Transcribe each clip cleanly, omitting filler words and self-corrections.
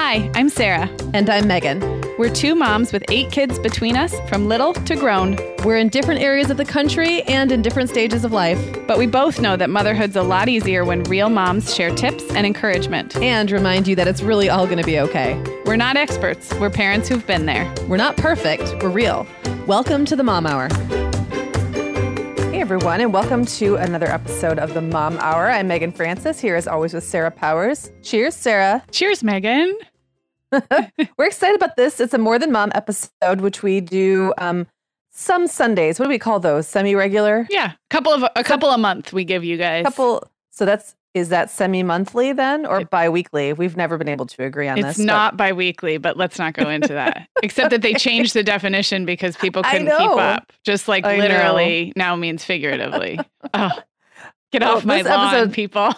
Hi, I'm Sarah. And I'm Megan. We're two moms with 8 kids between us, from little to grown. We're in different areas of the country and in different stages of life. But we both know that motherhood's a lot easier when real moms share tips and encouragement. And remind you that it's really all going to be okay. We're not experts. We're parents who've been there. We're not perfect. We're real. Welcome to the Mom Hour. Hey everyone, and welcome to another episode of the Mom Hour. I'm Megan Francis, here as always with Sarah Powers. Cheers, Sarah. Cheers, Megan. We're excited about this. It's a More Than Mom episode, which we do some Sundays. What do we call those? Semi-regular? Yeah, a couple a month we give you guys. So is that semi-monthly then, or bi-weekly? We've never been able to agree on this. It's not bi-weekly, but let's not go into that. Except that they changed the definition because people couldn't keep up. Just like literally now means figuratively. Oh, get off my lawn, people.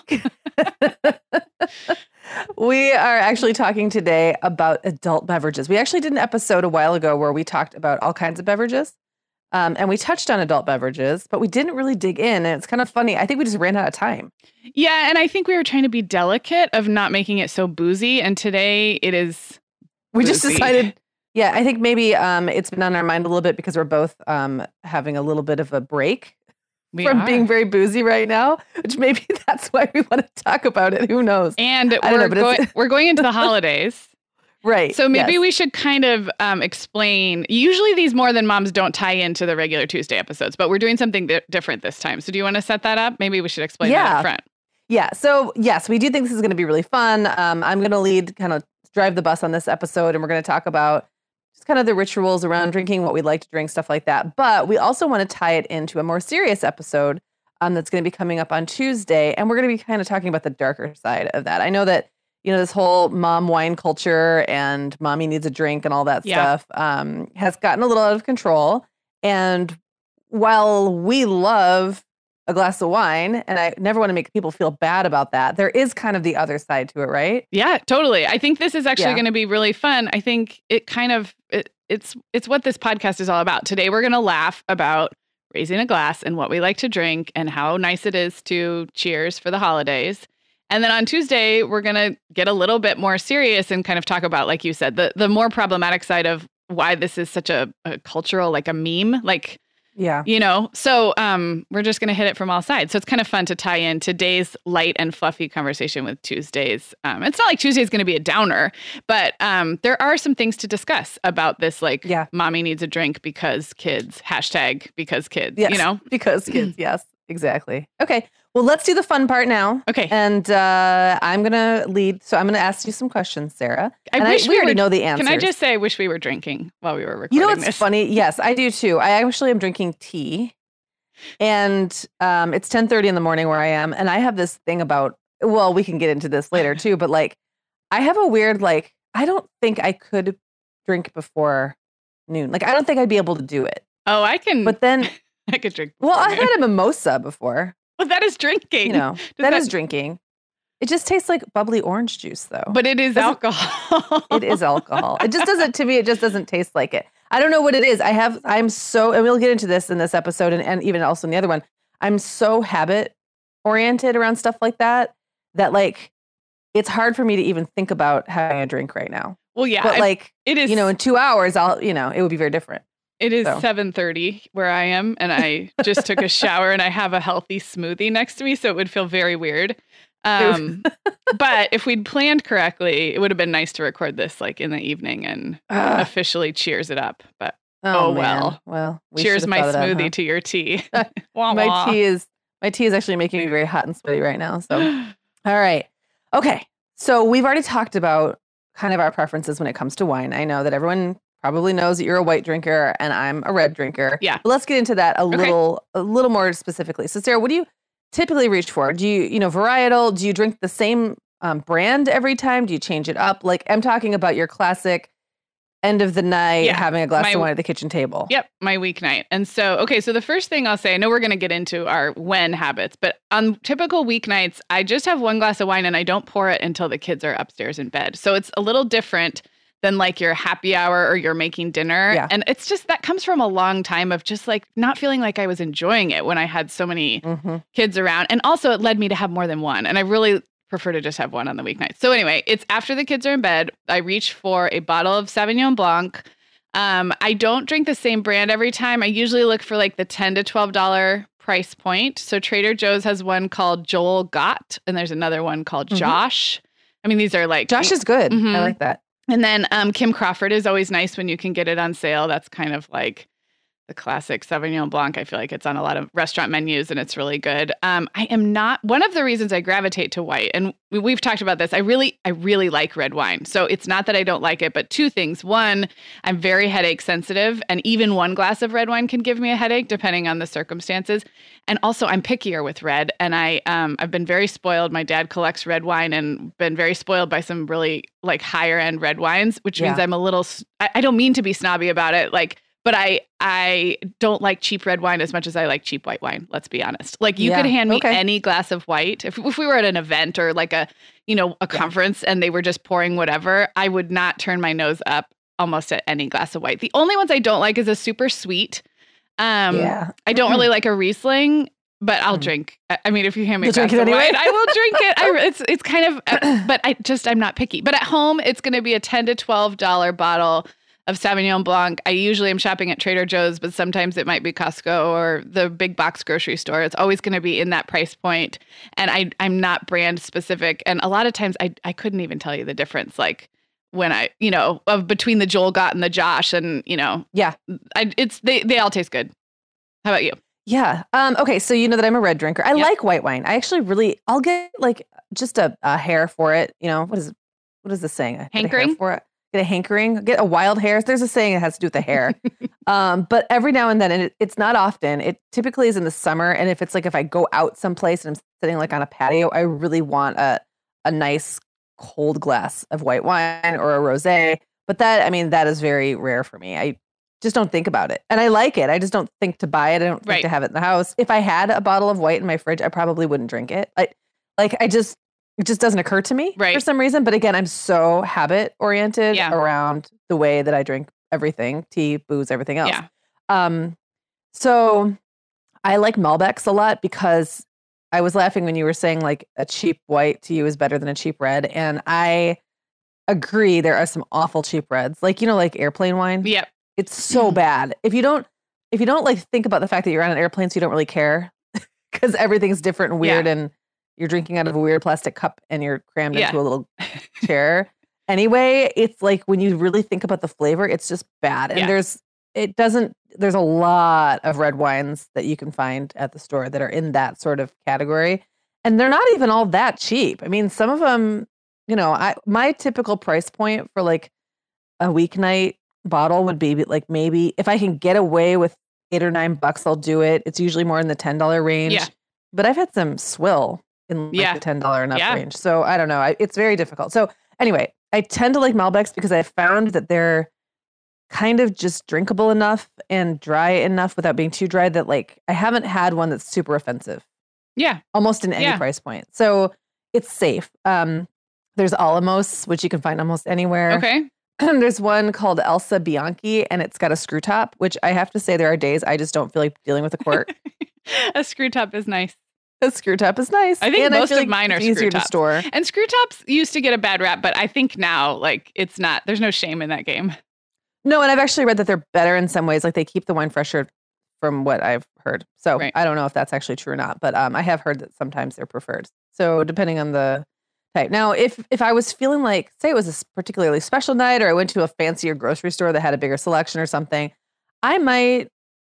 We are actually talking today about adult beverages. We actually did an episode a while ago where we talked about all kinds of beverages. And we touched on adult beverages, but we didn't really dig in. And it's kind of funny. I think we just ran out of time. Yeah. And I think we were trying to be delicate of not making it so boozy. And today it is We boozy. just decided, I think maybe it's been on our mind a little bit because we're both having a little bit of a break from being very boozy right now, which maybe that's why we want to talk about it. Who knows? And we're going into the holidays. Right. So maybe we should kind of explain. Usually these More Than Moms don't tie into the regular Tuesday episodes, but we're doing something different this time. So do you want to set that up? Maybe we should explain that up front. Yeah. So yes, we do think this is going to be really fun. I'm going to kind of drive the bus on this episode, and we're going to talk about just kind of the rituals around drinking, what we'd like to drink, stuff like that. But we also want to tie it into a more serious episode that's going to be coming up on Tuesday. And we're going to be kind of talking about the darker side of that. I know that, this whole mom wine culture and mommy needs a drink and all that stuff has gotten a little out of control. And while we love a glass of wine, and I never want to make people feel bad about that, there is kind of the other side to it, right? Yeah, totally. I think this is actually going to be really fun. I think it kind of, it's what this podcast is all about. Today, we're going to laugh about raising a glass and what we like to drink and how nice it is to cheers for the holidays. And then on Tuesday, we're going to get a little bit more serious and kind of talk about, like you said, the more problematic side of why this is such a cultural, like a meme, So we're just going to hit it from all sides. So it's kind of fun to tie in today's light and fluffy conversation with Tuesdays. It's not like Tuesday is going to be a downer, but there are some things to discuss about this, mommy needs a drink because kids, #because kids, yes, because kids. Yes, exactly. Okay. Well, let's do the fun part now. Okay. And I'm going to lead. So I'm going to ask you some questions, Sarah. We already know the answers. Can I just say I wish we were drinking while we were recording what's funny? Yes, I do too. I actually am drinking tea. And it's 10:30 in the morning where I am. And I have this thing about, well, we can get into this later too. But I have a weird, I don't think I could drink before noon. I don't think I'd be able to do it. Oh, I can. But then I could drink. Well, I've had a mimosa before. Well, that is drinking. That is drinking. It just tastes like bubbly orange juice, though. But it is alcohol. It is alcohol. It just doesn't, to me, it just doesn't taste like it. I don't know what it is. And we'll get into this in this episode and even also in the other one. I'm so habit oriented around stuff like that it's hard for me to even think about having a drink right now. Well, yeah. But it is, in 2 hours, it would be very different. It is 7:30 where I am, and I just took a shower, and I have a healthy smoothie next to me, so it would feel very weird. But if we'd planned correctly, it would have been nice to record this in the evening and officially cheers it up. But well, cheers my smoothie to your tea. My tea is actually making me very hot and sweaty right now. So, all right, okay. So we've already talked about kind of our preferences when it comes to wine. I know that everyone probably knows that you're a white drinker and I'm a red drinker. Yeah. But let's get into that a little more specifically. So Sarah, what do you typically reach for? Do you, varietal? Do you drink the same brand every time? Do you change it up? I'm talking about your classic end of the night, having a glass of wine at the kitchen table. Yep. My weeknight. And so the first thing I'll say, I know we're going to get into our when habits, but on typical weeknights, I just have one glass of wine and I don't pour it until the kids are upstairs in bed. So it's a little different than your happy hour or you're making dinner. Yeah. And it's just, that comes from a long time of just not feeling like I was enjoying it when I had so many kids around. And also it led me to have more than one. And I really prefer to just have one on the weeknights. So anyway, it's after the kids are in bed. I reach for a bottle of Sauvignon Blanc. I don't drink the same brand every time. I usually look for like the $10 to $12 price point. So Trader Joe's has one called Joel Gott, and there's another one called Josh. I mean, these are like... Josh is good. I like that. And then Kim Crawford is always nice when you can get it on sale. That's kind of like the classic Sauvignon Blanc. I feel like it's on a lot of restaurant menus and it's really good. I am not, one of the reasons I gravitate to white, and we've talked about this, I really like red wine. So it's not that I don't like it, but two things. One, I'm very headache sensitive, and even one glass of red wine can give me a headache depending on the circumstances. And also I'm pickier with red, and I've been very spoiled. My dad collects red wine and been very spoiled by some really like higher end red wines, which means I'm a little, I don't mean to be snobby about it. But I don't like cheap red wine as much as I like cheap white wine. Let's be honest. Like you could hand me any glass of white. If we were at an event or like a conference and they were just pouring whatever, I would not turn my nose up almost at any glass of white. The only ones I don't like is a super sweet. I don't really like a Riesling, but I'll drink. I mean, if you hand me a glass of wine, I will drink it. It's kind of, but I'm not picky. But at home, it's going to be a $10 to $12 bottle of Sauvignon Blanc. I usually am shopping at Trader Joe's, but sometimes it might be Costco or the big box grocery store. It's always going to be in that price point. And I'm not brand specific. And a lot of times I couldn't even tell you the difference. Like when of between the Joel Gott and the Josh and, they all taste good. How about you? Yeah. Okay. So you know that I'm a red drinker. I like white wine. I actually I'll get like just a hair for it. What is the saying? Hankering for it. Get a hankering, get a wild hair. There's a saying that has to do with the hair. But every now and then, and it's not often, it typically is in the summer. And if I go out someplace and I'm sitting like on a patio, I really want a nice cold glass of white wine or a rosé. But that is very rare for me. I just don't think about it. And I like it. I just don't think to buy it. I don't think to have it in the house. If I had a bottle of white in my fridge, I probably wouldn't drink it. It just doesn't occur to me for some reason. But again, I'm so habit oriented around the way that I drink everything, tea, booze, everything else. Yeah. So I like Malbecs a lot because I was laughing when you were saying like a cheap white to you is better than a cheap red. And I agree. There are some awful cheap reds, like airplane wine. Yep. It's so bad. If you don't like think about the fact that you're on an airplane, so you don't really care because everything's different and weird and you're drinking out of a weird plastic cup and you're crammed into a little chair. Anyway, it's like when you really think about the flavor, it's just bad. And there's a lot of red wines that you can find at the store that are in that sort of category. And they're not even all that cheap. I mean, some of them, my typical price point for like a weeknight bottle would be like maybe if I can get away with $8 or $9, I'll do it. It's usually more in the $10 range. Yeah. But I've had some swill in like the $10 and up range. So I don't know. It's very difficult. So anyway, I tend to like Malbecs because I found that they're kind of just drinkable enough and dry enough without being too dry that like I haven't had one that's super offensive. Yeah. Almost in any price point. So it's safe. There's Alamos, which you can find almost anywhere. Okay. There's one called Elsa Bianchi and it's got a screw top, which I have to say there are days I just don't feel like dealing with a cork. A screw top is nice. A screw top is nice. I think most of mine are easier screw tops. To store. And screw tops used to get a bad rap, but I think now, like, it's not, there's no shame in that game. No, and I've actually read that they're better in some ways. Like, they keep the wine fresher from what I've heard. So I don't know if that's actually true or not, but I have heard that sometimes they're preferred. So depending on the type. Now, if I was feeling like, say it was a particularly special night or I went to a fancier grocery store that had a bigger selection or something, I might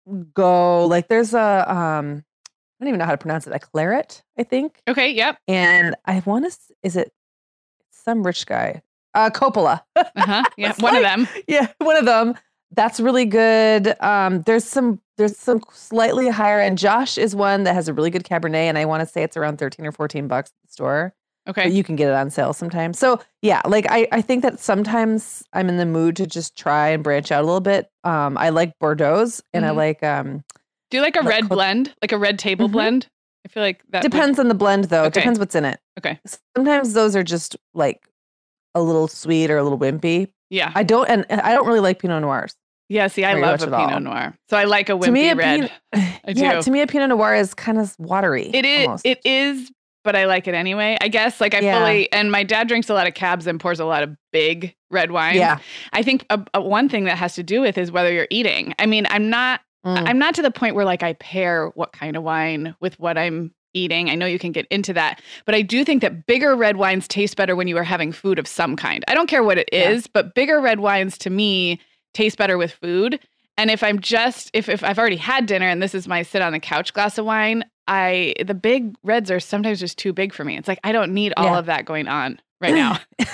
go, like, there's I don't even know how to pronounce it. A claret, I think. Okay, yep. And I want to, is it some rich guy? Coppola. Yeah, one of them. Yeah, one of them. That's really good. There's some slightly higher end. Josh is one that has a really good Cabernet, and I want to say it's around $13 or $14 at the store. Okay. But you can get it on sale sometimes. So yeah, like I think that sometimes I'm in the mood to just try and branch out a little bit. I like Bordeaux's and I like do you like a red blend? Like a red table blend? I feel like that depends on the blend though. It depends what's in it. Okay. Sometimes those are just like a little sweet or a little wimpy. Yeah. I don't really like Pinot Noirs. Yeah, see, I love a Pinot Noir. So I like a wimpy red. I do. Yeah, to me a Pinot Noir is kind of watery. It is almost. it is but I like it anyway. I guess like I fully, and my dad drinks a lot of cabs and pours a lot of big red wines. Yeah. I think one thing that has to do with is whether you're eating. I mean, I'm not to the point where like I pair what kind of wine with what I'm eating. I know you can get into that, but I do think that bigger red wines taste better when you are having food of some kind. I don't care what it is, but bigger red wines to me taste better with food. And if I'm just, if I've already had dinner and this is my sit on the couch glass of wine, the big reds are sometimes just too big for me. It's like, I don't need all of that going on right now.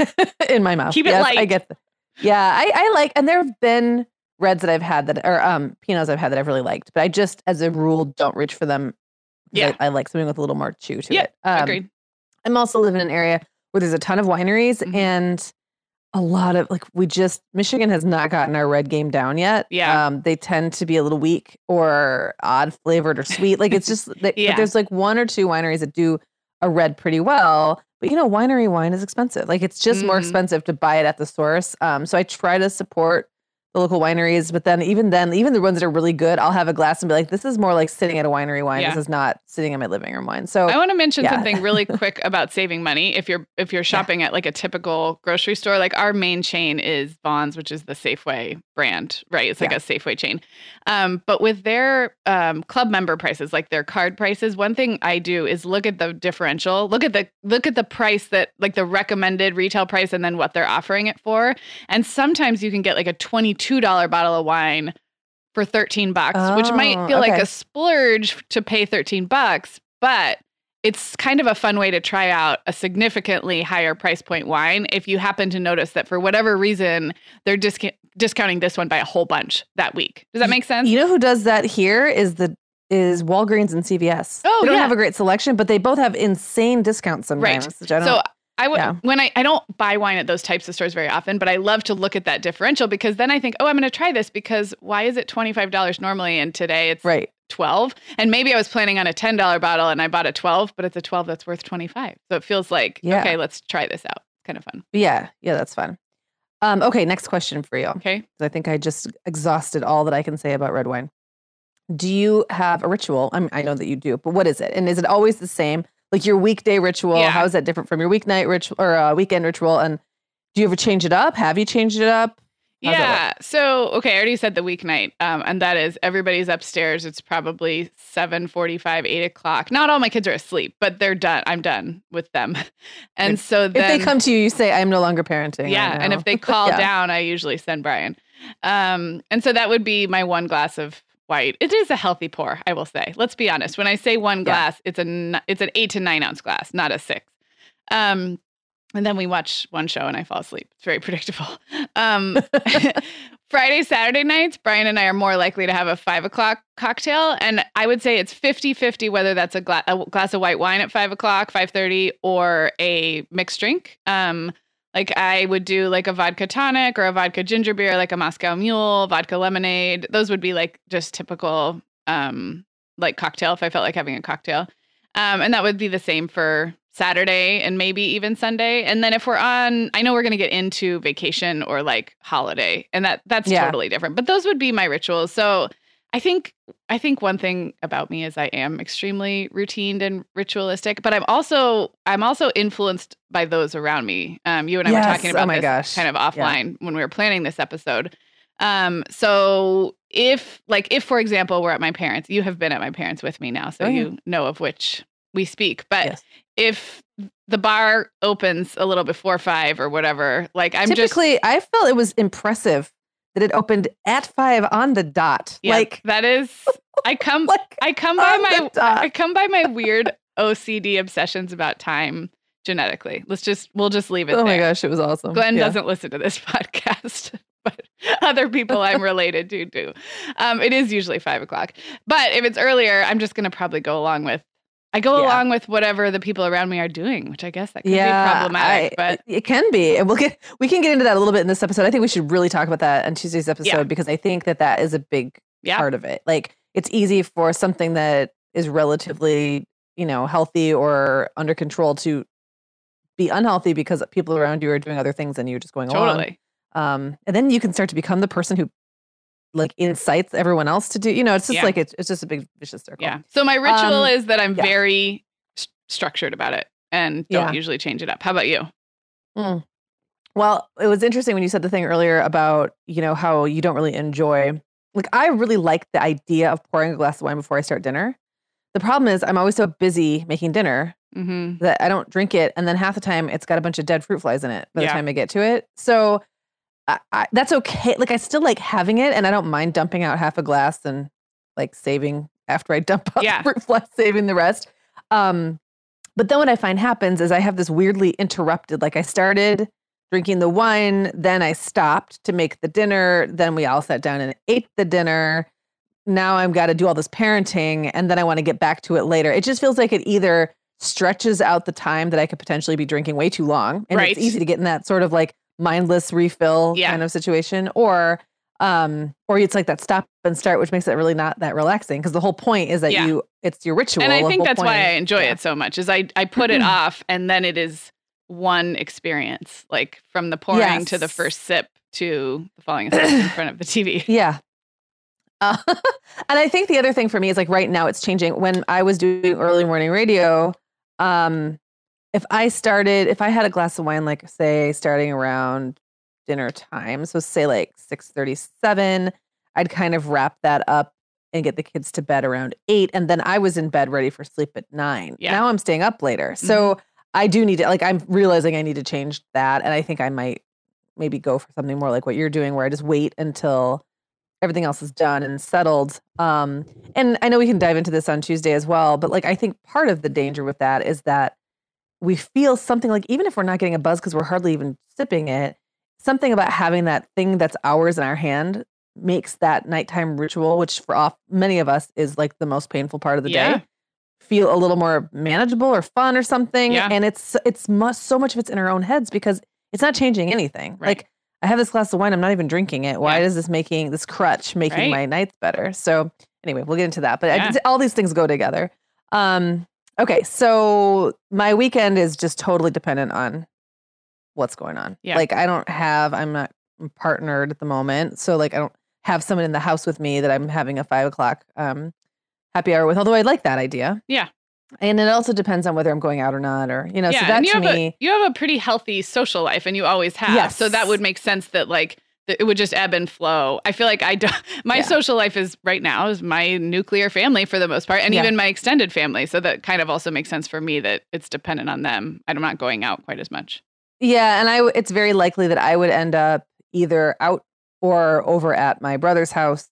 In my mouth. Keep it light. I get that. Yeah, I like, and there have been reds that I've had that, or Pinots I've had that I've really liked, but I just, as a rule, don't reach for them. Yeah. I like something with a little more chew to it. Agreed. I'm also living in an area where there's a ton of wineries and a lot of, like, Michigan has not gotten our red game down yet. Yeah. They tend to be a little weak or odd flavored or sweet. Like, it's just, but there's like one or two wineries that do a red pretty well. But, winery wine is expensive. Like, it's just more expensive to buy it at the source. So I try to support the local wineries, but then even the ones that are really good, I'll have a glass and be like, this is more like sitting at a winery wine. This is not sitting in my living room wine. So I want to mention something really quick about saving money. If you're shopping at like a typical grocery store, like our main chain is Vons, which is the Safeway brand, right? It's like a Safeway chain. But with their club member prices, like their card prices, one thing I do is look at the differential, look at the price that, like, the recommended retail price and then what they're offering it for. And sometimes you can get like a $22 bottle of wine for $13, which might feel like a splurge to pay $13, but it's kind of a fun way to try out a significantly higher price point wine if you happen to notice that for whatever reason they're discounting this one by a whole bunch that week. Does that make sense? You know who does that here is Walgreens and CVS. Oh, they don't have a great selection, but they both have insane discounts sometimes. Right. When I don't buy wine at those types of stores very often, but I love to look at that differential because then I think, I'm going to try this because why is it $25 normally and today it's $12? And maybe I was planning on a $10 bottle and I bought a 12, but it's a 12 that's worth $25. So it feels like, okay, let's try this out. Kind of fun. Yeah, that's fun. Okay, next question for you. Okay. I think I just exhausted all that I can say about red wine. Do you have a ritual? I know that you do, but what is it? And is it always the same? Like your weekday ritual, how is that different from your weeknight ritual or weekend ritual? And do you ever change it up? Have you changed it up? So, okay, I already said the weeknight. And that is everybody's upstairs. It's probably 7:45, 8 o'clock. Not all my kids are asleep, but they're done. I'm done with them. And so then if they come to you, you say, I'm no longer parenting. Yeah. Right now. And if they call down, I usually send Brian. And so that would be my one glass of white. It is a healthy pour, I will say. Let's be honest. When I say one glass, it's an 8 to 9 ounce glass, not a 6. And then we watch one show and I fall asleep. It's very predictable. Friday, Saturday nights, Brian and I are more likely to have a 5 o'clock cocktail. And I would say it's 50-50 whether that's a glass of white wine at 5 o'clock, 5:30, or a mixed drink. Like I would do like a vodka tonic or a vodka ginger beer, like a Moscow Mule, vodka lemonade. Those would be like just typical like cocktail if I felt like having a cocktail. And that would be the same for Saturday and maybe even Sunday. And then if I know we're going to get into vacation or like holiday, and that's totally different. But those would be my rituals. So I think one thing about me is I am extremely routine and ritualistic, but I'm also influenced by those around me. You and I were talking about this kind of offline when we were planning this episode. So if for example, we're at my parents', you have been at my parents' with me now, so you know of which we speak, but if the bar opens a little before 5 or whatever, like I felt it was impressive that it opened at 5 on the dot. Yeah, like that is, I come by my weird OCD obsessions about time genetically. We'll just leave it there. Oh my gosh, it was awesome. Glenn doesn't listen to this podcast, but other people I'm related to do. It is usually 5 o'clock, but if it's earlier, I'm just going to probably go along with whatever the people around me are doing, which I guess that could be problematic, but it can be. And we can get into that a little bit in this episode. I think we should really talk about that on Tuesday's episode because I think that is a big part of it. Like it's easy for something that is relatively, healthy or under control to be unhealthy because people around you are doing other things and you're just going along. And then you can start to become the person who like incites everyone else to do, it's just like, it's just a big vicious circle. Yeah. So my ritual is that I'm very structured about it and don't usually change it up. How about you? Well, it was interesting when you said the thing earlier about, how you don't really enjoy, like, I really like the idea of pouring a glass of wine before I start dinner. The problem is I'm always so busy making dinner that I don't drink it. And then half the time it's got a bunch of dead fruit flies in it by the time I get to it. So that's okay. Like, I still like having it, and I don't mind dumping out half a glass and like saving after I dump out the fruit flies, saving the rest. But then what I find happens is I have this weirdly interrupted, like I started drinking the wine, then I stopped to make the dinner, then we all sat down and ate the dinner. Now I've got to do all this parenting, and then I want to get back to it later. It just feels like it either stretches out the time that I could potentially be drinking way too long, and it's easy to get in that sort of like mindless refill kind of situation, or it's like that stop and start, which makes it really not that relaxing, because the whole point is that it's your ritual. And I think that's why I enjoy it so much, is I put it off, and then it is one experience, like from the pouring to the first sip to falling asleep in front of the TV. Yeah. And I think the other thing for me is, like, right now it's changing. When I was doing early morning radio, if I had a glass of wine, like say starting around dinner time, so say like 6:37, I'd kind of wrap that up and get the kids to bed around 8. And then I was in bed ready for sleep at 9. Yeah. Now I'm staying up later. So I do need to, like, I'm realizing I need to change that. And I think I might maybe go for something more like what you're doing, where I just wait until everything else is done and settled. And I know we can dive into this on Tuesday as well, but like, I think part of the danger with that is that we feel something like, even if we're not getting a buzz because we're hardly even sipping it, something about having that thing that's ours in our hand makes that nighttime ritual, which for many of us is like the most painful part of the day, feel a little more manageable or fun or something. Yeah. And so much of it's in our own heads because it's not changing anything. Right. Like, I have this glass of wine, I'm not even drinking it. Why is this crutch making my nights better? So anyway, we'll get into that. But all these things go together. Okay, so my weekend is just totally dependent on what's going on. Yeah. Like, I'm not partnered at the moment. So like, I don't have someone in the house with me that I'm having a 5 o'clock happy hour with, although I like that idea. Yeah. And it also depends on whether I'm going out or not, or, so that to me. You have a pretty healthy social life, and you always have. Yes. So that would make sense that like, it would just ebb and flow. I feel like my social life is right now is my nuclear family for the most part, and even my extended family. So that kind of also makes sense for me that it's dependent on them. I'm not going out quite as much. Yeah. And it's very likely that I would end up either out or over at my brother's house.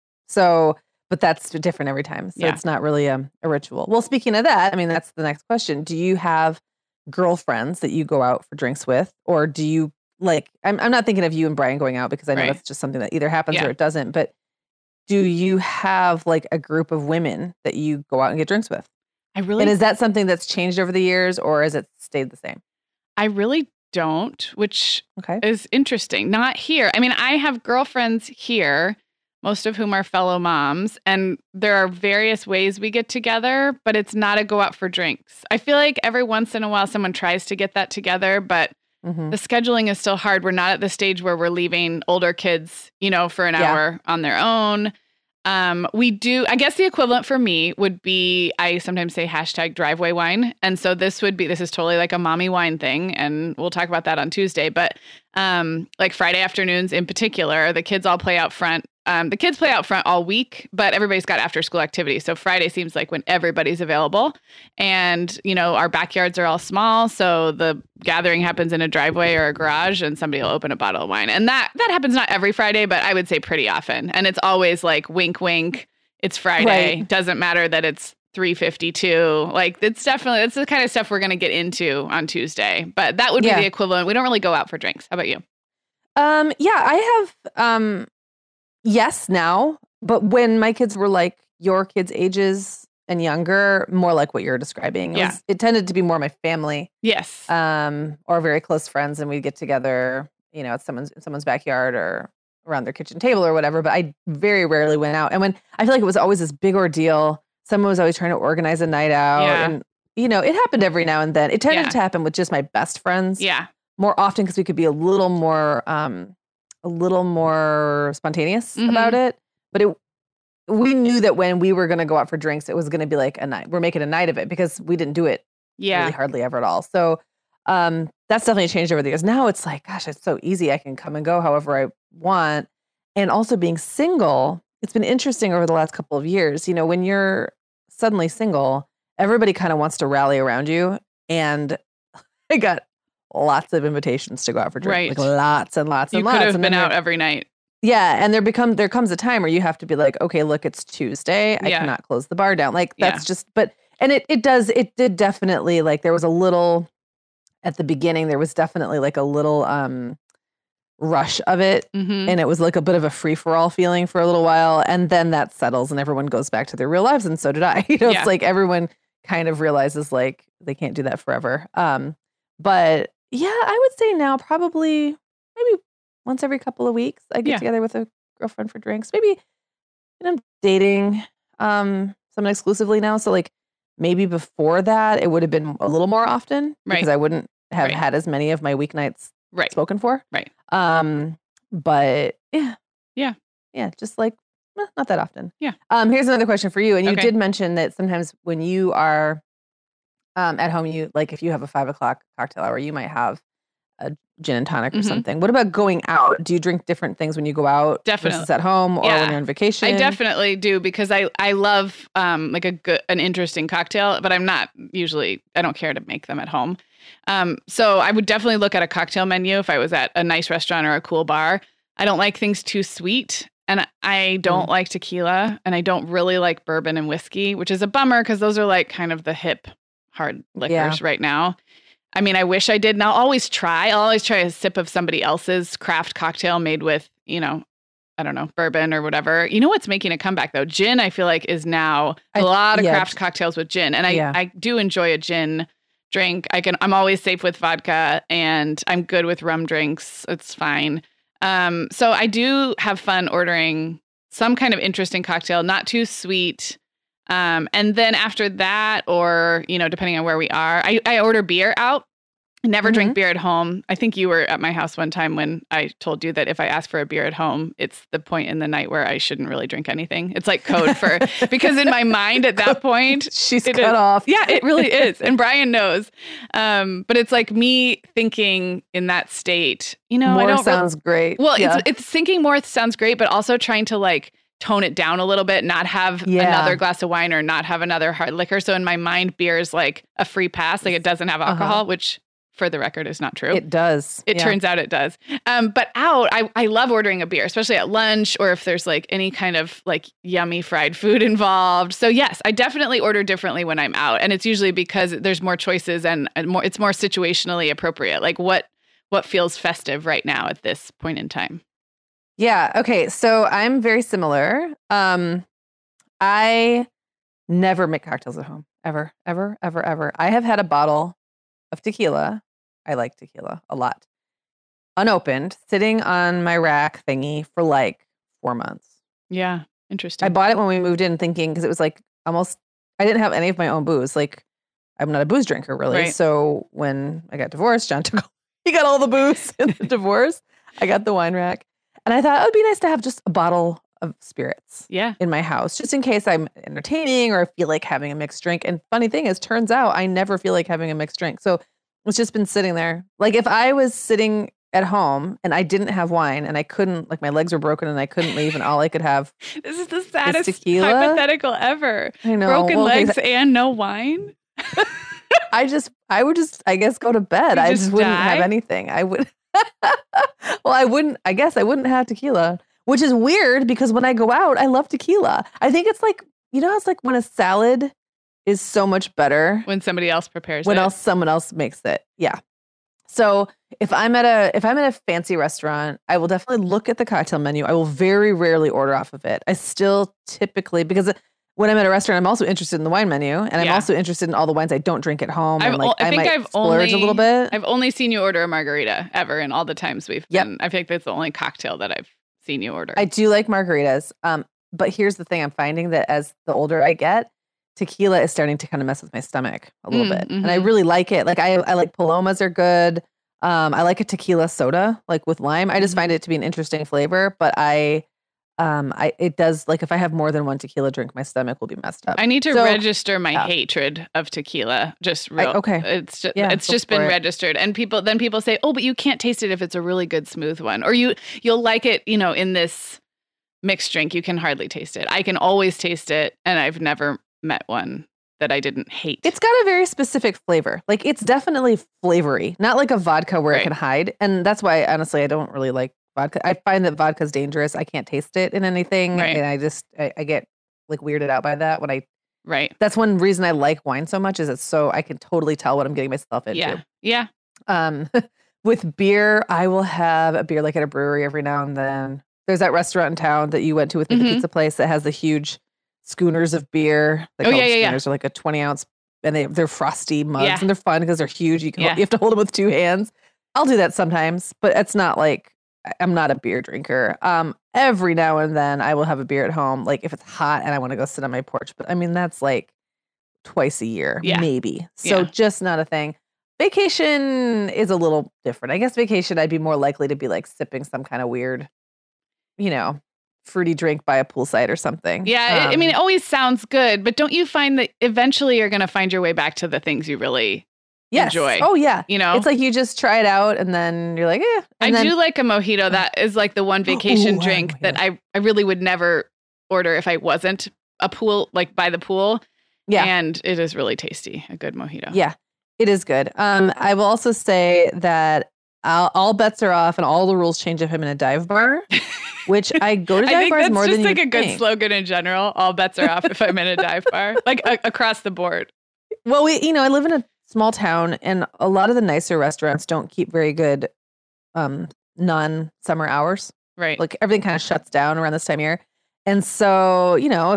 So, but that's different every time. So it's not really a ritual. Well, speaking of that, I mean, that's the next question. Do you have girlfriends that you go out for drinks with? Or do you, like, I'm not thinking of you and Brian going out, because I know that's just something that either happens or it doesn't. But do you have like a group of women that you go out and get drinks with? And is that something that's changed over the years, or has it stayed the same? I really don't, which is interesting. Not here. I mean, I have girlfriends here, most of whom are fellow moms, and there are various ways we get together, but it's not a go out for drinks. I feel like every once in a while someone tries to get that together, but the scheduling is still hard. We're not at the stage where we're leaving older kids, for an hour on their own. We do, I guess the equivalent for me would be, I sometimes say #driveway wine. And so this is totally like a mommy wine thing. And we'll talk about that on Tuesday. But like Friday afternoons in particular, the kids all play out front. The kids play out front all week, but everybody's got after school activities. So Friday seems like when everybody's available. And, our backyards are all small. So the gathering happens in a driveway or a garage, and somebody will open a bottle of wine. And that happens not every Friday, but I would say pretty often. And it's always like, wink, wink, it's Friday. Right. Doesn't matter that it's 3:52. Like, it's the kind of stuff we're going to get into on Tuesday. But that would be the equivalent. We don't really go out for drinks. How about you? I have, yes, now, but when my kids were like your kids' ages and younger, more like what you're describing. It tended to be more my family. Yes. Or very close friends, and we'd get together, at someone's backyard or around their kitchen table or whatever. But I very rarely went out. And when I feel like it was always this big ordeal, someone was always trying to organize a night out. Yeah. And, it happened every now and then. It tended to happen with just my best friends. Yeah. More often, because we could be a little more spontaneous about it. But we knew that when we were going to go out for drinks, it was going to be like a night. We're making a night of it, because we didn't do it really hardly ever at all. So that's definitely changed over the years. Now it's like, gosh, it's so easy. I can come and go however I want. And also being single, it's been interesting over the last couple of years. You know, when you're suddenly single, everybody kind of wants to rally around you. And I got lots of invitations to go out for drinks, like lots and lots and lots. You could have been out every night. Yeah. And there comes a time where you have to be like, okay, look, it's Tuesday. I cannot close the bar down. Like that's just, but, and it did definitely, like there was a little, at the beginning, there was definitely like a little rush of it. And it was like a bit of a free for all feeling for a little while. And then that settles and everyone goes back to their real lives. And so did I. You know, it's like everyone kind of realizes like they can't do that forever. But yeah, I would say now probably maybe once every couple of weeks, I get together with a girlfriend for drinks. Maybe I'm dating someone exclusively now. So like maybe before that, it would have been a little more often because I wouldn't have had as many of my weeknights spoken for. Right. But yeah, just like not that often. Yeah. Here's another question for you. And you did mention that sometimes when you are at home, you like if you have a 5 o'clock cocktail hour, you might have a gin and tonic or something. What about going out? Do you drink different things when you go out versus at home or when you're on vacation? I definitely do because I love like an interesting cocktail, but I'm not usually, I don't care to make them at home. So I would definitely look at a cocktail menu if I was at a nice restaurant or a cool bar. I don't like things too sweet. And I don't like tequila, and I don't really like bourbon and whiskey, which is a bummer because those are like kind of the hip hard liquors right now. I mean, I wish I did. And I'll always try a sip of somebody else's craft cocktail made with, you know, I don't know, bourbon or whatever. You know what's making a comeback though? Gin, I feel like is now a lot of craft cocktails with gin. And I do enjoy a gin drink. I'm always safe with vodka and I'm good with rum drinks. It's fine. So I do have fun ordering some kind of interesting cocktail, not too sweet. And then after that, or, you know, depending on where we are, I order beer out. I never drink beer at home. I think you were at my house one time when I told you that if I ask for a beer at home, it's the point in the night where I shouldn't really drink anything. It's like code for, because in my mind at that point, she's cut off. Yeah, it really is. And Brian knows. But it's like me thinking in that state, you know, more sounds great. Well, it's thinking more sounds great, but also trying to like tone it down a little bit, not have another glass of wine or not have another hard liquor. So in my mind, beer is like a free pass. Like it doesn't have alcohol, which for the record is not true. It does. It turns out it does. But out, I love ordering a beer, especially at lunch or if there's like any kind of like yummy fried food involved. So yes, I definitely order differently when I'm out. And it's usually because there's more choices and it's more situationally appropriate. Like what feels festive right now at this point in time. Yeah. Okay. So I'm very similar. I never make cocktails at home. Ever. I have had a bottle of tequila. I like tequila a lot. Unopened, sitting on my rack thingy for like 4 months. Yeah. Interesting. I bought it when we moved in thinking, because it was like almost, I didn't have any of my own booze. Like I'm not a booze drinker really. Right. So when I got divorced, John he got all the booze in the divorce. I got the wine rack. And I thought it would be nice to have just a bottle of spirits in my house, just in case I'm entertaining or I feel like having a mixed drink. And funny thing is, turns out I never feel like having a mixed drink. So it's just been sitting there. Like if I was sitting at home and I didn't have wine and I couldn't, like my legs were broken and I couldn't leave and all I could have this is the saddest hypothetical ever. I know. Broken legs and no wine. I would just, I guess, go to bed. I just wouldn't have anything. I would. Well, I guess I wouldn't have tequila, which is weird because when I go out, I love tequila. I think it's like, you know, it's like when a salad is so much better when somebody else prepares it. Someone else makes it. Yeah. So if I'm at a fancy restaurant, I will definitely look at the cocktail menu. I will very rarely order off of it. I still typically, because when I'm at a restaurant, I'm also interested in the wine menu, and I'm also interested in all the wines I don't drink at home. I might splurge a little bit. I've only seen you order a margarita ever in all the times we've been. I think that's the only cocktail that I've seen you order. I do like margaritas, but here's the thing: I'm finding that as the older I get, tequila is starting to kind of mess with my stomach a little bit, and I really like it. Like I like Palomas are good. I like a tequila soda, like with lime. I just find it to be an interesting flavor, but I it does, like, if I have more than one tequila drink, my stomach will be messed up. I need to register my hatred of tequila. Okay. It's just been registered. And people say, oh, but you can't taste it if it's a really good smooth one. Or you'll like it, in this mixed drink, you can hardly taste it. I can always taste it. And I've never met one that I didn't hate. It's got a very specific flavor. Like, it's definitely flavory, not like a vodka where it can hide. And that's why, honestly, I don't really like vodka. I find that vodka is dangerous. I can't taste it in anything. Right. And I get like weirded out by that when Right. That's one reason I like wine so much, is it's so I can totally tell what I'm getting myself into. Yeah. With beer, I will have a beer like at a brewery every now and then. There's that restaurant in town that you went to with me, the pizza place, that has the huge schooners of beer. Schooners are like a 20-ounce, and they're frosty mugs, and they're fun because they're huge. You have to hold them with two hands. I'll do that sometimes, but it's not like, I'm not a beer drinker. Every now and then I will have a beer at home, like if it's hot and I want to go sit on my porch. But I mean, that's like twice a year, maybe. So just not a thing. Vacation is a little different. I guess vacation, I'd be more likely to be like sipping some kind of weird, fruity drink by a poolside or something. Yeah. It always sounds good, but don't you find that eventually you're going to find your way back to the things you really enjoy? Oh, yeah. It's like you just try it out and then you're like, eh. I do like a mojito. That is like the one vacation drink that I really would never order if I wasn't by the pool. Yeah. And it is really tasty. A good mojito. Yeah, it is good. I will also say that all bets are off and all the rules change if I'm in a dive bar, which I go to dive bars more than you think. I think that's just like a good slogan in general. All bets are off if I'm in a dive bar, like across the board. Well, I live in a small town, and a lot of the nicer restaurants don't keep very good non-summer hours. Right. Like everything kind of shuts down around this time of year. And so,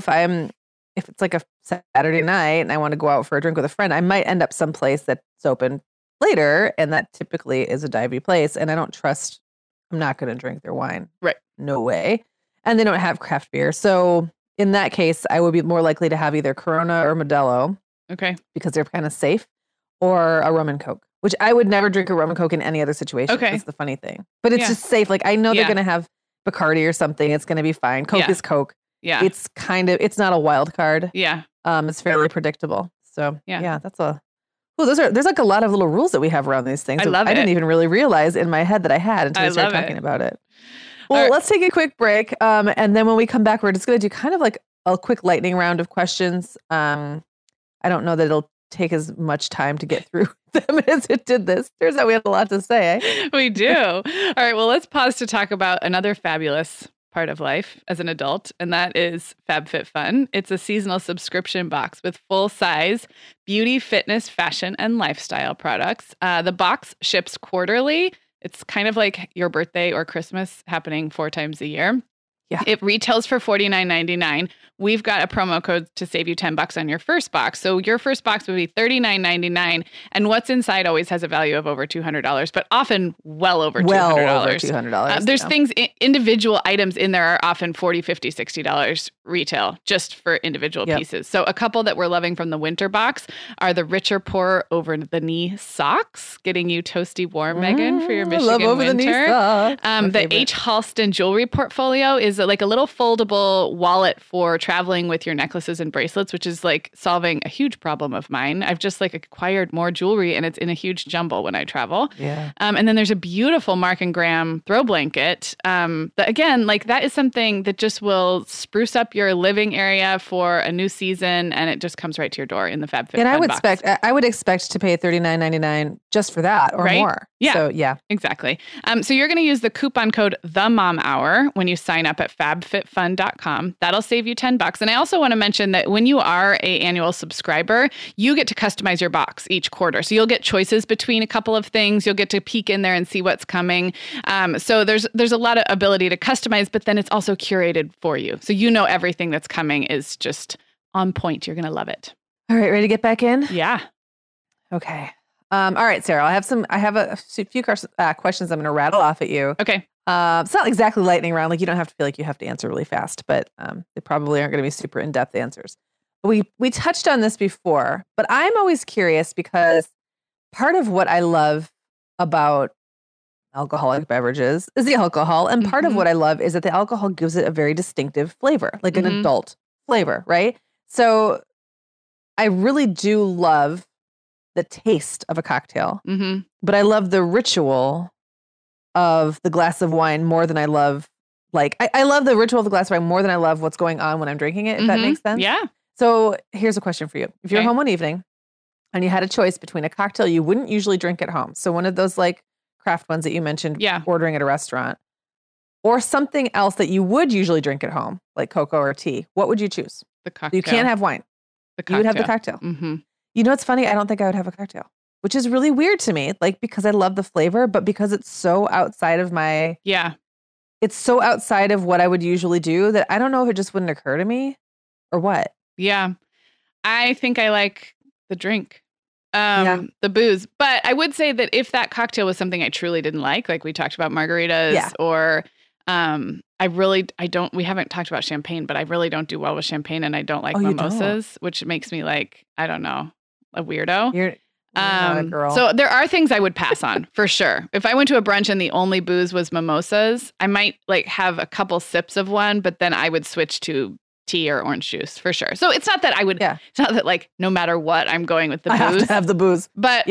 if it's like a Saturday night and I want to go out for a drink with a friend, I might end up someplace that's open later, and that typically is a divey place, and I'm not going to drink their wine. Right. No way. And they don't have craft beer. So in that case, I would be more likely to have either Corona or Modelo. Okay. Because they're kind of safe. Or a rum and Coke, which I would never drink a rum and Coke in any other situation. Okay. That's the funny thing. But it's just safe. Like, I know they're going to have Bacardi or something. It's going to be fine. Coke is Coke. Yeah. It's not a wild card. Yeah. It's fairly predictable. So that's there's like a lot of little rules that we have around these things. I didn't even really realize in my head that I had until we started talking about it. Well, let's take a quick break. And then when we come back, we're just going to do kind of like a quick lightning round of questions. I don't know that it'll take as much time to get through them as it did this. Turns out we have a lot to say. Eh? We do. All right. Well, let's pause to talk about another fabulous part of life as an adult, and that is FabFitFun. It's a seasonal subscription box with full-size beauty, fitness, fashion, and lifestyle products. The box ships quarterly. It's kind of like your birthday or Christmas happening 4 times a year. Yeah. It retails for $49.99. We've got a promo code to save you $10 on your first box. So your first box would be $39.99. And what's inside always has a value of over $200, but often well over $200. Well over $200. There's things, individual items in there are often $40, $50, $60 retail just for individual pieces. So a couple that we're loving from the winter box are the Richer Pour Over the Knee socks, getting you toasty warm, Megan, for your Michigan love over winter. The knee socks. The H. Halston jewelry portfolio is like a little foldable wallet for traveling with your necklaces and bracelets, which is like solving a huge problem of mine. I've just like acquired more jewelry and it's in a huge jumble when I travel. Yeah. And then there's a beautiful Mark & Graham throw blanket. That again, like that is something that just will spruce up your living area for a new season, and it just comes right to your door in the FabFitFun And box. I would expect to pay $39.99 just for that or more. Yeah. So yeah. Exactly. So you're going to use the coupon code TheMomHour when you sign up at fabfitfun.com. That'll save you $10. And I also want to mention that when you are an annual subscriber, you get to customize your box each quarter. So you'll get choices between a couple of things. You'll get to peek in there and see what's coming. So there's a lot of ability to customize, but then it's also curated for you. So you know everything that's coming is just on point. You're going to love it. All right, ready to get back in? Yeah. Okay. All right, Sarah, I have a few questions I'm going to rattle off at you. Okay. It's not exactly lightning round. Like, you don't have to feel like you have to answer really fast, but they probably aren't going to be super in-depth answers. We touched on this before, but I'm always curious because part of what I love about alcoholic beverages is the alcohol. And part of what I love is that the alcohol gives it a very distinctive flavor, like an adult flavor, right? So I really do love the taste of a cocktail, but I love the ritual of the glass of wine more than I love, like, I love the ritual of the glass of wine more than I love what's going on when I'm drinking it, if that makes sense. Yeah. So here's a question for you. If you're home one evening and you had a choice between a cocktail you wouldn't usually drink at home, so one of those like craft ones that you mentioned ordering at a restaurant, or something else that you would usually drink at home, like cocoa or tea, what would you choose? The cocktail. You can't have wine. You would have the cocktail. You know what's funny? I don't think I would have a cocktail, which is really weird to me, like because I love the flavor, but because it's so outside of my... It's so outside of what I would usually do that I don't know if it just wouldn't occur to me or what. Yeah. I think I like the drink. The booze. But I would say that if that cocktail was something I truly didn't like we talked about margaritas or we haven't talked about champagne, but I really don't do well with champagne and I don't like mimosas, which makes me like, I don't know, a weirdo. You're not a girl. So there are things I would pass on for sure. If I went to a brunch and the only booze was mimosas, I might like have a couple sips of one, but then I would switch to tea or orange juice for sure. So it's not that I would, it's not that like no matter what I'm going with the booze. I have to have the booze. But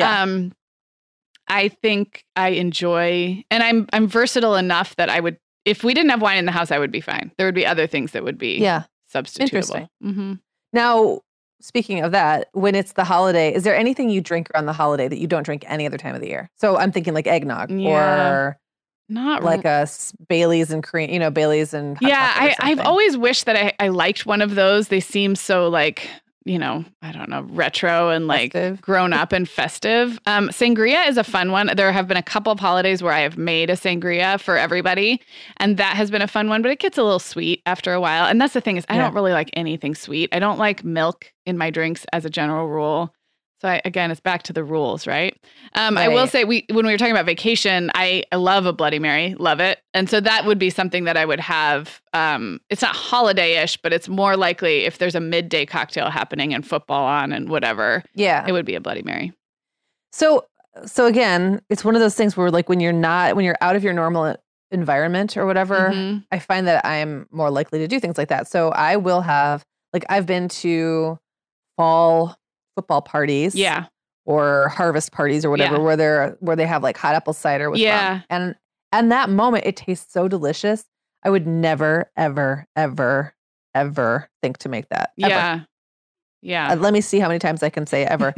I think I enjoy, and I'm versatile enough that I would, if we didn't have wine in the house, I would be fine. There would be other things that would be substitutable. Now, speaking of that, when it's the holiday, is there anything you drink around the holiday that you don't drink any other time of the year? So I'm thinking like eggnog or not like a Bailey's and cream, Bailey's and hot chocolate or I've always wished that I liked one of those. They seem so like, I don't know, retro and like grown up and festive. Sangria is a fun one. There have been a couple of holidays where I have made a sangria for everybody, and that has been a fun one, but it gets a little sweet after a while. And that's the thing is I don't really like anything sweet. I don't like milk in my drinks as a general rule. So again, it's back to the rules, right? I will say when we were talking about vacation, I love a Bloody Mary, love it. And so that would be something that I would have. It's not holiday-ish, but it's more likely if there's a midday cocktail happening and football on and whatever. Yeah. It would be a Bloody Mary. So again, it's one of those things where like when you're out of your normal environment or whatever, I find that I'm more likely to do things like that. So I will have, like I've been to fall football parties or harvest parties or whatever where they have like hot apple cider with rum. And that moment it tastes so delicious. I would never ever ever ever think to make that. Ever. Let me see how many times I can say ever.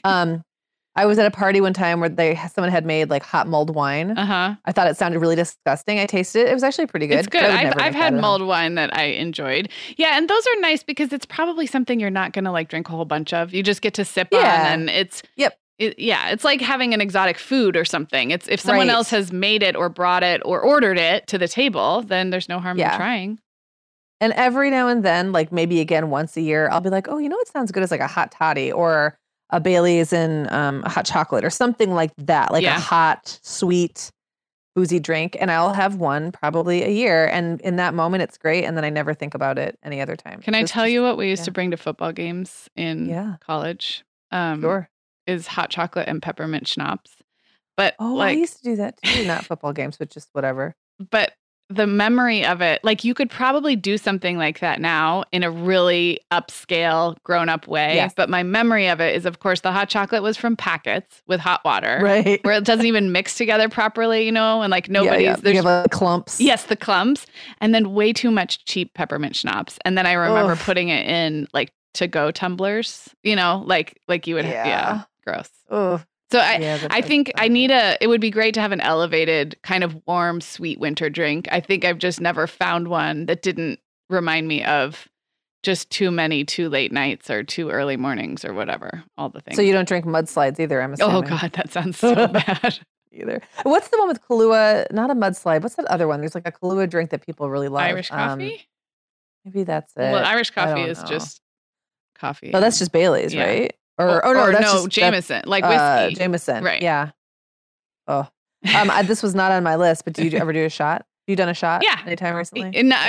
I was at a party one time where someone had made like hot mulled wine. I thought it sounded really disgusting. I tasted it. It was actually pretty good. It's good. I've had mulled wine that I enjoyed. Yeah, and those are nice because it's probably something you're not going to like drink a whole bunch of. You just get to sip on, and it's it's like having an exotic food or something. It's if someone else has made it or brought it or ordered it to the table, then there's no harm in trying. And every now and then, like maybe again once a year, I'll be like, oh, what sounds good is like a hot toddy or a Bailey's and a hot chocolate or something like that, like a hot, sweet, boozy drink. And I'll have one probably a year. And in that moment, it's great. And then I never think about it any other time. Can I tell you what we used to bring to football games in college? Sure. Is hot chocolate and peppermint schnapps. But I used to do that too. Not football games, but just whatever. But the memory of it, like you could probably do something like that now in a really upscale, grown-up way. Yes. But my memory of it is, of course, the hot chocolate was from packets with hot water, right? Where it doesn't even mix together properly, and like nobody's there's you have clumps. Yes, the clumps, and then way too much cheap peppermint schnapps. And then I remember putting it in like to-go tumblers, like you would have, gross. Ugh. So I think it would be great to have an elevated kind of warm, sweet winter drink. I think I've just never found one that didn't remind me of just too many too late nights or too early mornings or whatever, all the things. So you don't drink mudslides either, I'm assuming. Oh God, that sounds so bad. Either. What's the one with Kahlua? Not a mudslide. What's that other one? There's like a Kahlua drink that people really love. Irish coffee? Maybe that's it. Well, Irish coffee is just coffee. Oh, that's just Bailey's, right? Or no, Jameson, like whiskey. Jameson, right? Yeah. Oh, this was not on my list. But do you ever do a shot? Have you done a shot? Yeah, anytime recently?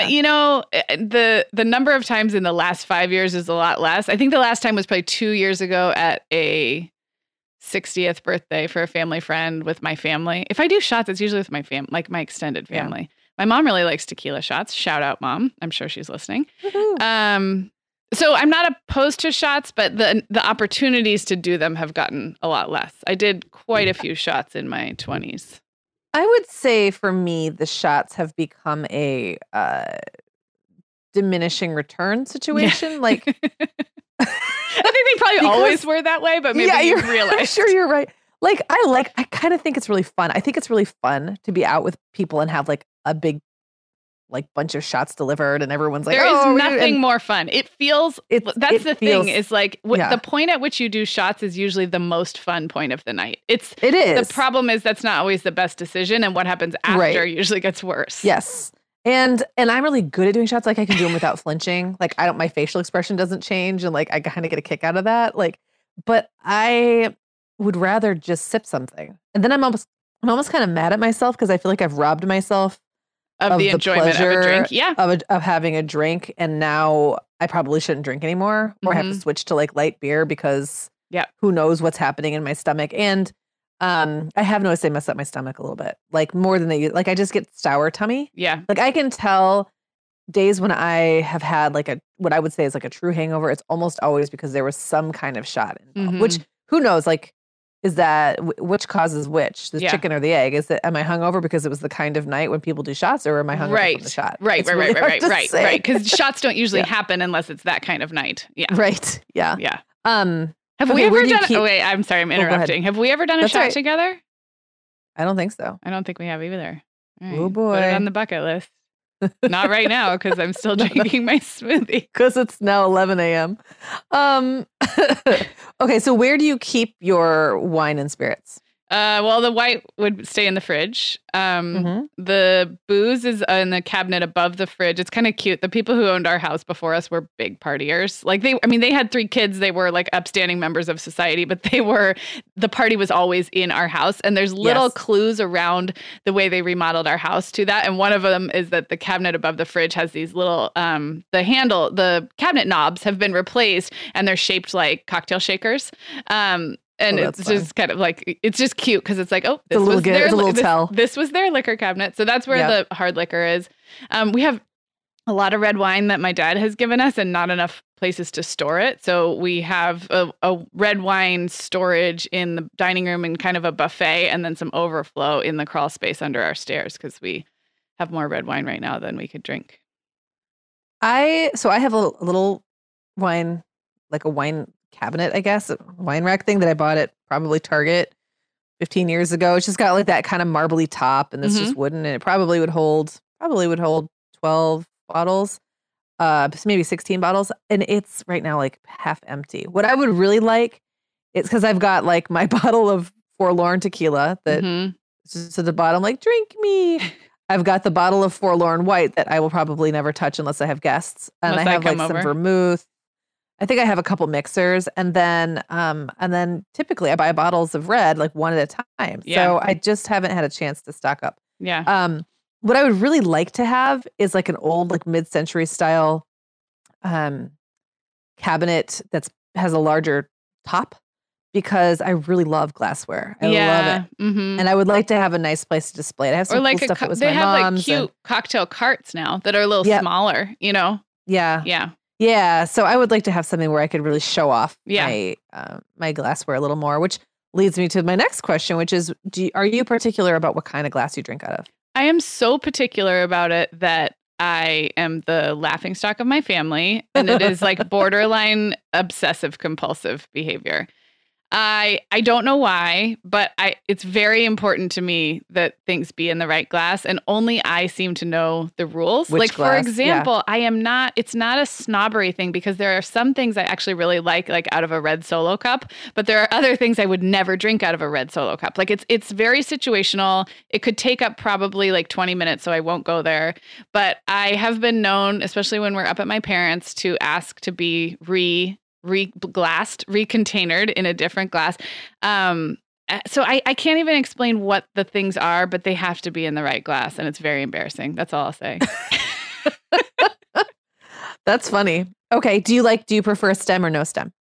The number of times in the last 5 years is a lot less. I think the last time was probably 2 years ago at a 60th birthday for a family friend with my family. If I do shots, it's usually with my like my extended family. Yeah. My mom really likes tequila shots. Shout out, Mom. I'm sure she's listening. So I'm not opposed to shots, but the opportunities to do them have gotten a lot less. I did quite a few shots in my 20s. I would say for me, the shots have become a diminishing return situation. Yeah. Like, I think they probably always were that way, but maybe you realize. I'm sure you're right. Like, I kind of think it's really fun. I think it's really fun to be out with people and have like a big, like bunch of shots delivered and everyone's like, there is nothing more fun. It feels, that's the thing is like the point at which you do shots is usually the most fun point of the night. It is. The problem is that's not always the best decision. And what happens after usually gets worse. Yes. And I'm really good at doing shots. Like I can do them without flinching. Like my facial expression doesn't change. And like, I kind of get a kick out of that. Like, but I would rather just sip something. And then I'm almost kind of mad at myself because I feel like I've robbed myself of the enjoyment of a drink. Yeah. Of having a drink. And now I probably shouldn't drink anymore or have to switch to like light beer because who knows what's happening in my stomach. And I have noticed they mess up my stomach a little bit, like more than they use. Like I just get sour tummy. Yeah. Like I can tell days when I have had like what I would say is like a true hangover. It's almost always because there was some kind of shot involved, which who knows, like, is that which causes which, the chicken or the egg? Is that, am I hungover because it was the kind of night when people do shots, or am I hungover from the shot? Right. Because shots don't usually happen unless it's that kind of night. Yeah. Right. Yeah. Yeah. Have we ever done? Oh wait, I'm sorry, I'm interrupting. Have we ever done a shot together? I don't think so. I don't think we have either. Right. Oh boy, put it on the bucket list. Not right now because I'm still drinking my smoothie. Because it's now 11 a.m. Okay, so where do you keep your wine and spirits? Well, the white would stay in the fridge. The booze is in the cabinet above the fridge. It's kind of cute. The people who owned our house before us were big partiers. Like they had 3 kids. They were like upstanding members of society, but the party was always in our house. And there's little clues around the way they remodeled our house to that. And one of them is that the cabinet above the fridge has these little, the cabinet knobs have been replaced and they're shaped like cocktail shakers. And it's just kind of like, it's just cute because it's like, oh, this was this was their liquor cabinet. So that's where the hard liquor is. We have a lot of red wine that my dad has given us and not enough places to store it. So we have a red wine storage in the dining room and kind of a buffet and then some overflow in the crawl space under our stairs because we have more red wine right now than we could drink. I have a little wine, like a wine cabinet, I guess, a wine rack thing that I bought at probably Target 15 years ago. It's just got like that kind of marbly top and it's just wooden, and it probably would hold 12 bottles, maybe 16 bottles. And it's right now like half empty. What I would really like is, because I've got like my bottle of Forlorn tequila that is just at the bottom, like, drink me. I've got the bottle of Forlorn white that I will probably never touch unless I have guests. And I have like some vermouth. I think I have a couple mixers, and then typically I buy bottles of red, like one at a time. Yeah. So I just haven't had a chance to stock up. Yeah. What I would really like to have is like an old, like mid-century style cabinet has a larger top, because I really love glassware. I love it. And I would like to have a nice place to display it. I have some cool stuff that was my mom's. They have like cute cocktail carts now that are a little smaller, you know? Yeah. Yeah. Yeah, so I would like to have something where I could really show off my glassware a little more, which leads me to my next question, which is, are you particular about what kind of glass you drink out of? I am so particular about it that I am the laughingstock of my family, and it is like borderline obsessive compulsive behavior. I don't know why, but it's very important to me that things be in the right glass, and only I seem to know the rules. Which like, glass? For example, it's not a snobbery thing, because there are some things I actually really like out of a red Solo cup, but there are other things I would never drink out of a red Solo cup. Like it's very situational. It could take up probably like 20 minutes, so I won't go there. But I have been known, especially when we're up at my parents', to ask to be re-glassed, recontainered in a different glass. So I can't even explain what the things are, but they have to be in the right glass, and it's very embarrassing. That's all I'll say. That's funny. Okay. Do you prefer stem or no stem?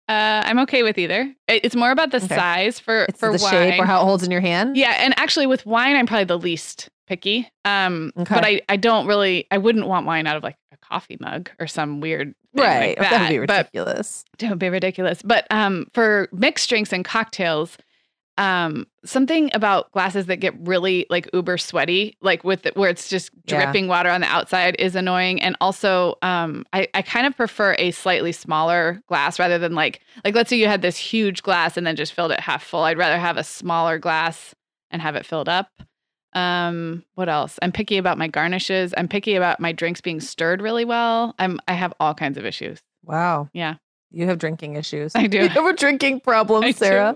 I'm okay with either. It's more about the size for the wine. Shape or how it holds in your hand. Yeah, and actually with wine, I'm probably the least picky. But I don't really. I wouldn't want wine out of like a coffee mug or some weird thing like that. That'd be ridiculous. Don't be ridiculous. But for mixed drinks and cocktails, something about glasses that get really like uber sweaty, like where it's just dripping water on the outside is annoying. And also, I kind of prefer a slightly smaller glass rather than like let's say you had this huge glass and then just filled it half full. I'd rather have a smaller glass and have it filled up. What else? I'm picky about my garnishes. I'm picky about my drinks being stirred really well. I have all kinds of issues. Wow. Yeah. You have drinking issues. I do. You have a drinking problem, Sarah.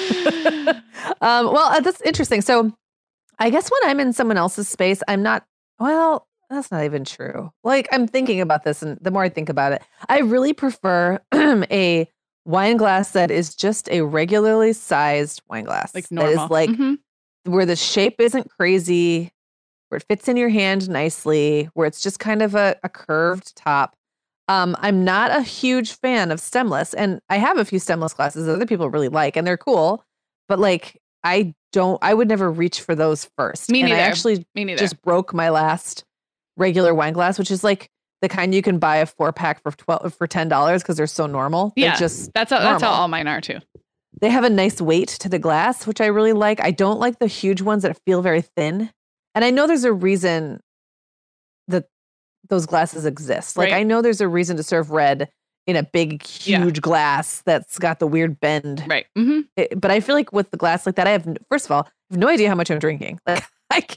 Well, that's interesting. So I guess when I'm in someone else's space, I'm not, well, that's not even true. Like I'm thinking about this and the more I think about it, I really prefer a wine glass that is just a regularly sized wine glass. Like normal. That is like where the shape isn't crazy, where it fits in your hand nicely, where it's just kind of a curved top. I'm not a huge fan of stemless, and I have a few stemless glasses that other people really like, and they're cool. But like, I would never reach for those first. Me neither. And I actually just broke my last regular wine glass, which is like the kind you can buy a 4-pack for $10 because they're so normal. Yeah, that's how all mine are too. They have a nice weight to the glass, which I really like. I don't like the huge ones that feel very thin, and I know there's a reason that those glasses exist. Like I know there's a reason to serve red in a big, huge glass that's got the weird bend. Right. But I feel like with the glass like that, first of all, I have no idea how much I'm drinking. Like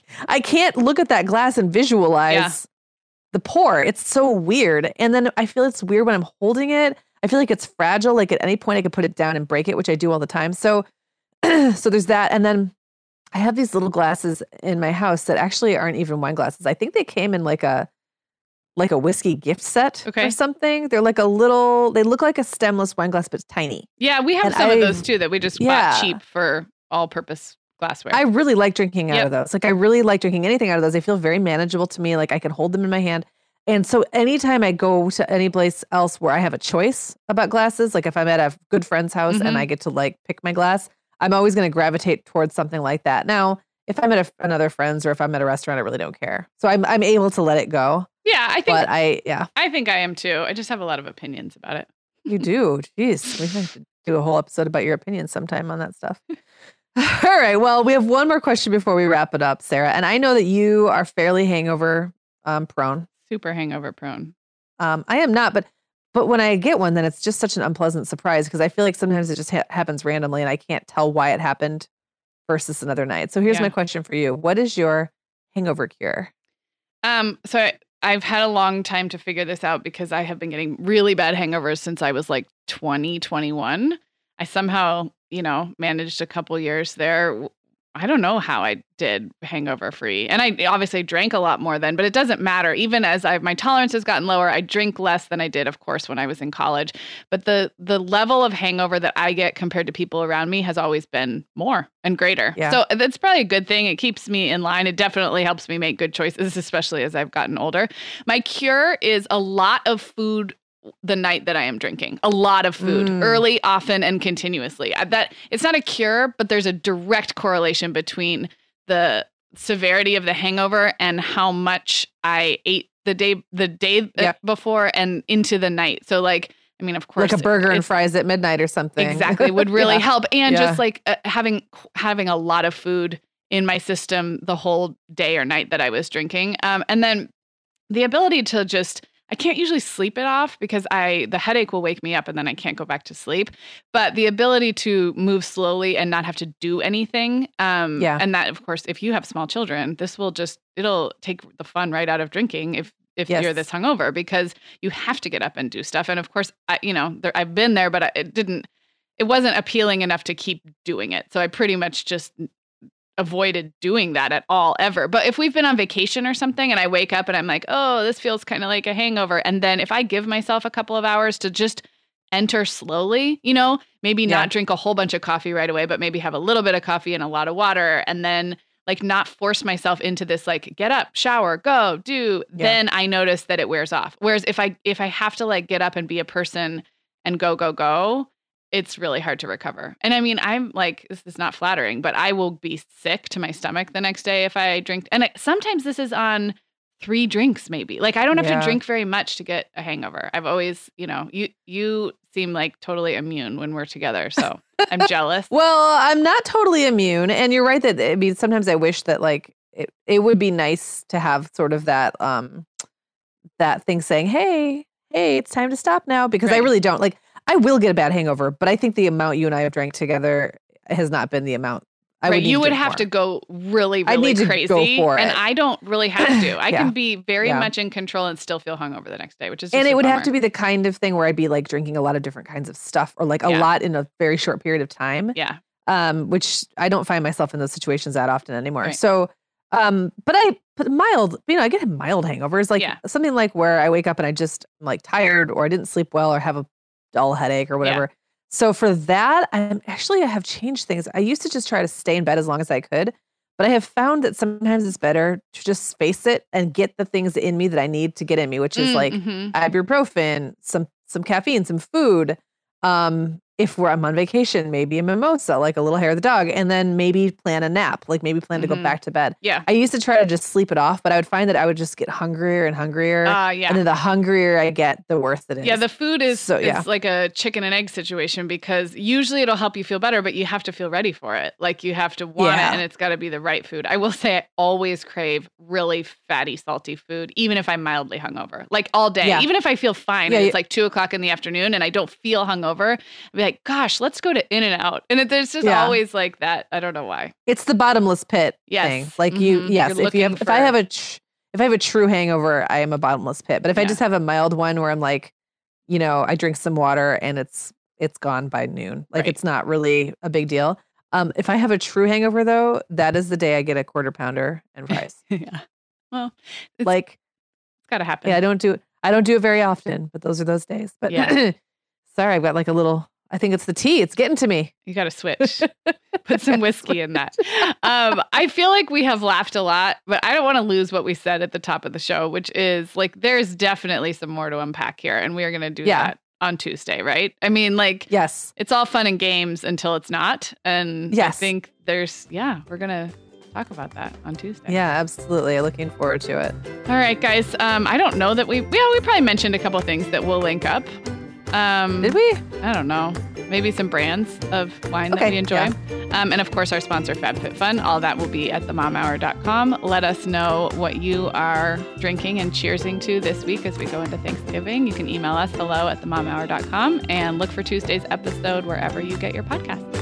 I can't look at that glass and visualize the pour. It's so weird. And then I feel it's weird when I'm holding it. I feel like it's fragile. Like at any point I could put it down and break it, which I do all the time. So, so there's that. And then I have these little glasses in my house that actually aren't even wine glasses. I think they came in like a whiskey gift set or something. They're like they look like a stemless wine glass, but it's tiny. Yeah, we have some of those too that we just bought cheap for all-purpose glassware. I really like drinking out of those. Like I really like drinking anything out of those. They feel very manageable to me. Like I can hold them in my hand. And so anytime I go to any place else where I have a choice about glasses, like if I'm at a good friend's house and I get to like pick my glass, I'm always going to gravitate towards something like that. Now, if I'm at another friend's or if I'm at a restaurant, I really don't care. So I'm able to let it go. Yeah, I think. But I think I am too. I just have a lot of opinions about it. You do. Jeez, we have to do a whole episode about your opinions sometime on that stuff. All right. Well, we have one more question before we wrap it up, Sarah. And I know that you are fairly hangover prone. Super hangover prone. I am not, but when I get one, then it's just such an unpleasant surprise because I feel like sometimes it just happens randomly and I can't tell why it happened versus another night. So here's my question for you. What is your hangover cure? So I've had a long time to figure this out because I have been getting really bad hangovers since I was like 20, 21. I somehow, managed a couple years there. I don't know how I did hangover free. And I obviously drank a lot more then, but it doesn't matter. Even as my tolerance has gotten lower, I drink less than I did, of course, when I was in college. But the level of hangover that I get compared to people around me has always been more and greater. Yeah. So that's probably a good thing. It keeps me in line. It definitely helps me make good choices, especially as I've gotten older. My cure is a lot of food the night that I am drinking. A lot of food, early, often, and continuously. That it's not a cure, but there's a direct correlation between the severity of the hangover and how much I ate the day before and into the night. So like, I mean, of course, like a burger and fries at midnight or something. Exactly, would really help. And just like having a lot of food in my system the whole day or night that I was drinking. And then the ability to just, I can't usually sleep it off because the headache will wake me up and then I can't go back to sleep. But the ability to move slowly and not have to do anything. And that, of course, if you have small children, it'll take the fun right out of drinking if you're this hungover, because you have to get up and do stuff. And of course, I've been there, but it wasn't appealing enough to keep doing it. So I pretty much just avoided doing that at all ever. But if we've been on vacation or something and I wake up and I'm like, oh, this feels kind of like a hangover. And then if I give myself a couple of hours to just enter slowly, maybe not drink a whole bunch of coffee right away, but maybe have a little bit of coffee and a lot of water, and then like not force myself into this, like get up, shower, go, do, then I notice that it wears off. Whereas if I have to like get up and be a person and go, it's really hard to recover. And I mean, I'm like, this is not flattering, but I will be sick to my stomach the next day if I drink. And sometimes this is on 3 drinks, maybe. Like I don't have to drink very much to get a hangover. I've always, you seem like totally immune when we're together. So I'm jealous. Well, I'm not totally immune. And you're right that, I mean, sometimes I wish that like it would be nice to have sort of that, that thing saying, hey, it's time to stop now, because I really don't. Like, I will get a bad hangover, but I think the amount you and I have drank together has not been the amount I would need you would to have more. to go really, really crazy. Go for and it. I don't really have to. I can be very much in control and still feel hungover the next day, which is just and it would bummer. have to be the kind of thing where I'd be like drinking a lot of different kinds of stuff, or like a lot in a very short period of time. Yeah. Which I don't find myself in those situations that often anymore. Right. So, but mild, I get mild hangovers, like something like where I wake up and I just am like tired, or I didn't sleep well, or have a dull headache or whatever. Yeah. So for that, I have changed things. I used to just try to stay in bed as long as I could, but I have found that sometimes it's better to just face it and get the things in me that I need to get in me, which is like ibuprofen, some caffeine, some food. If I'm on vacation, maybe a mimosa, like a little hair of the dog, and then maybe plan a nap, like maybe plan to go back to bed. Yeah. I used to try to just sleep it off, but I would find that I would just get hungrier and hungrier. And then the hungrier I get, the worse it is. Yeah, the food is like a chicken and egg situation, because usually it'll help you feel better, but you have to feel ready for it. Like you have to want it, and it's got to be the right food. I will say I always crave really fatty, salty food, even if I'm mildly hungover, like all day. Even if I feel fine, and it's like 2:00 in the afternoon and I don't feel hungover, I'd be like, gosh, let's go to In-N-Out. And there's just always like that. I don't know why. It's the bottomless pit thing. Like if I have a true hangover, I am a bottomless pit. But if I just have a mild one where I'm like, I drink some water and it's gone by noon. Like it's not really a big deal. If I have a true hangover though, that is the day I get a quarter pounder and fries. Well, it's got to happen. Yeah, I don't do it very often, but those are those days. But sorry, I've got like a little, I think it's the tea. It's getting to me. You got to switch. Put some whiskey in that. I feel like we have laughed a lot, but I don't want to lose what we said at the top of the show, which is like, there's definitely some more to unpack here. And we are going to do that on Tuesday, right? I mean, like, it's all fun and games until it's not. And I think we're going to talk about that on Tuesday. Yeah, absolutely. Looking forward to it. All right, guys. I don't know that we probably mentioned a couple things that we'll link up. Did we? I don't know. Maybe some brands of wine that we enjoy. And of course, our sponsor, FabFitFun. All that will be at themomhour.com. Let us know what you are drinking and cheersing to this week as we go into Thanksgiving. You can email us hello@themomhour.com and look for Tuesday's episode wherever you get your podcast.